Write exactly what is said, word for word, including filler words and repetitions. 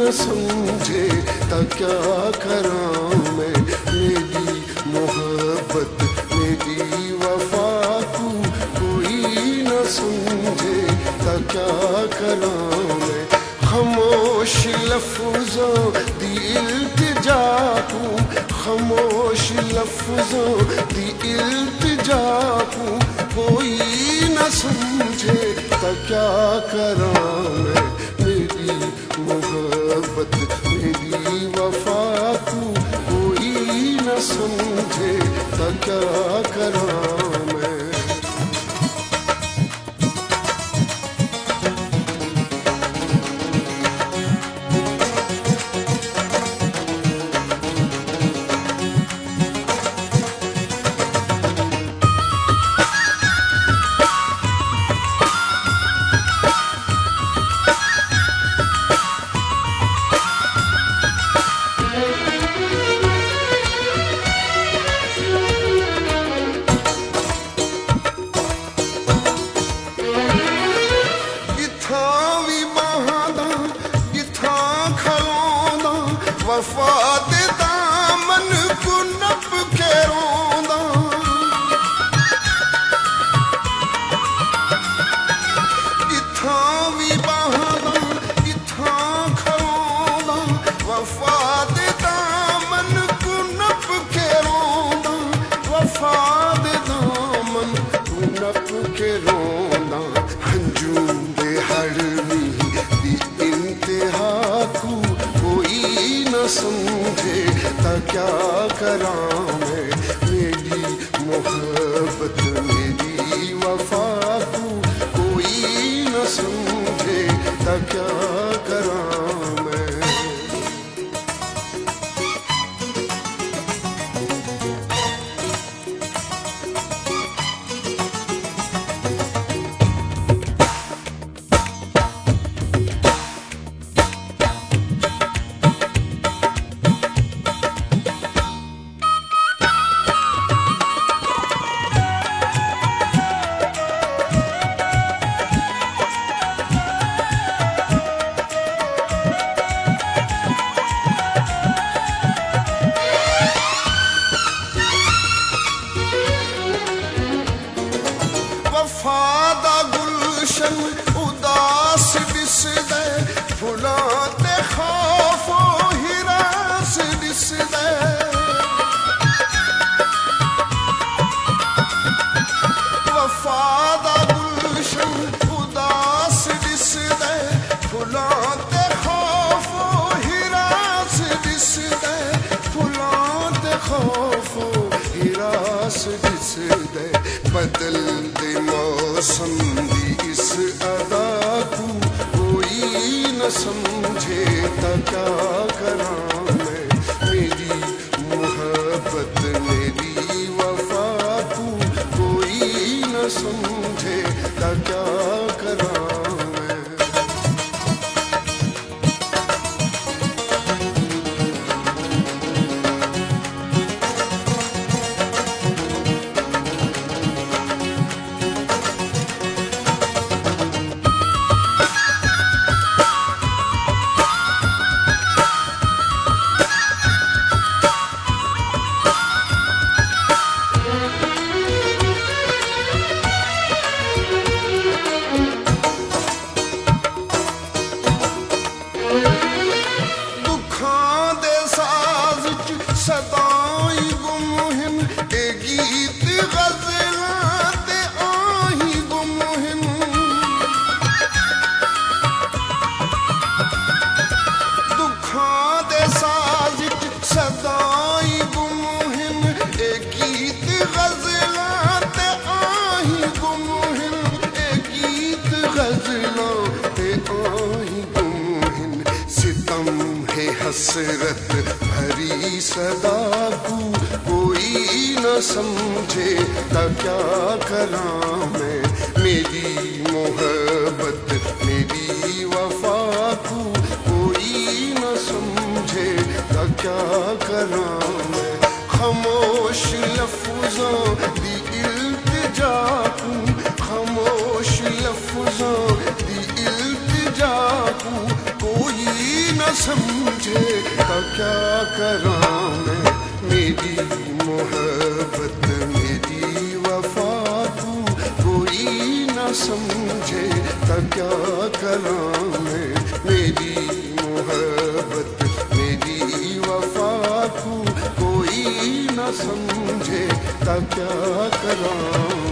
न समझे ता क्या करां मैं। मेरी मोहब्बत मेरी वफा तू कोई न समझे ता क्या करां मैं। खामोश लफ्ज़ों दी इल्तिजा हूँ, खामोश लफ्ज़ों दी इल्तिजा हूँ, कोई न समझे ता क्या करां मैं। मेरी मोहब्बत मेरी वफा तू कोई न समझे ता क्या करां मैं। वफा दे दामन को नप के रोंदा, इत्थां भी बहादा इत्थां खलोंदा। वफा दे दामन को नप के रोंदा, वफा दे दामन को नप के रोंदा। हंजू दे हड़वी दी इंतहा को न समझे ता क्या करां मैं। मेरी मोहब्बत मेरी वफा तू कोई न समझे ता क्या करां मैं। वफा दा गुलशन उदास दिसदे, फुलां ते खौफो हिरास दिसदे। वफा दा गुलशन उदास दिसदे, फुलां ते खौफो हिरास दिसदे। फुलां ते खौफो हिरास दिसदे। बदल दे मौसम दी इस अदा को कोई न समझे ता क्या करां मैं। मेरी मोहब्बत मेरी वफा को कोई न समझे ता क्या करां मैं। सदाई गुम हिन ए गीत गज़लां ते आही गुम हिन। दुखां दे साज़ सदाई गुम हिन ए गीत गज़लां ते आही गुम हिन। ए गीत गज़लां ते आही गुम हिन। सितम है हसरत भरी सदा को कोई न समझे ता क्या करां मैं। मेरी मोहब्बत मेरी वफा को कोई न समझे ता क्या करां मैं। खामोश लफ्ज़ों दी इल्तिजा हूँ, खामोश लफ्ज़ों दी इल्तिजा हूँ, कोई न समझे तो क्या करां मैं। मेरी मोहब्बत मेरी वफा तू कोई न समझे तो क्या करां मैं। मेरी मोहब्बत मेरी वफा तू कोई न समझे तो क्या करां।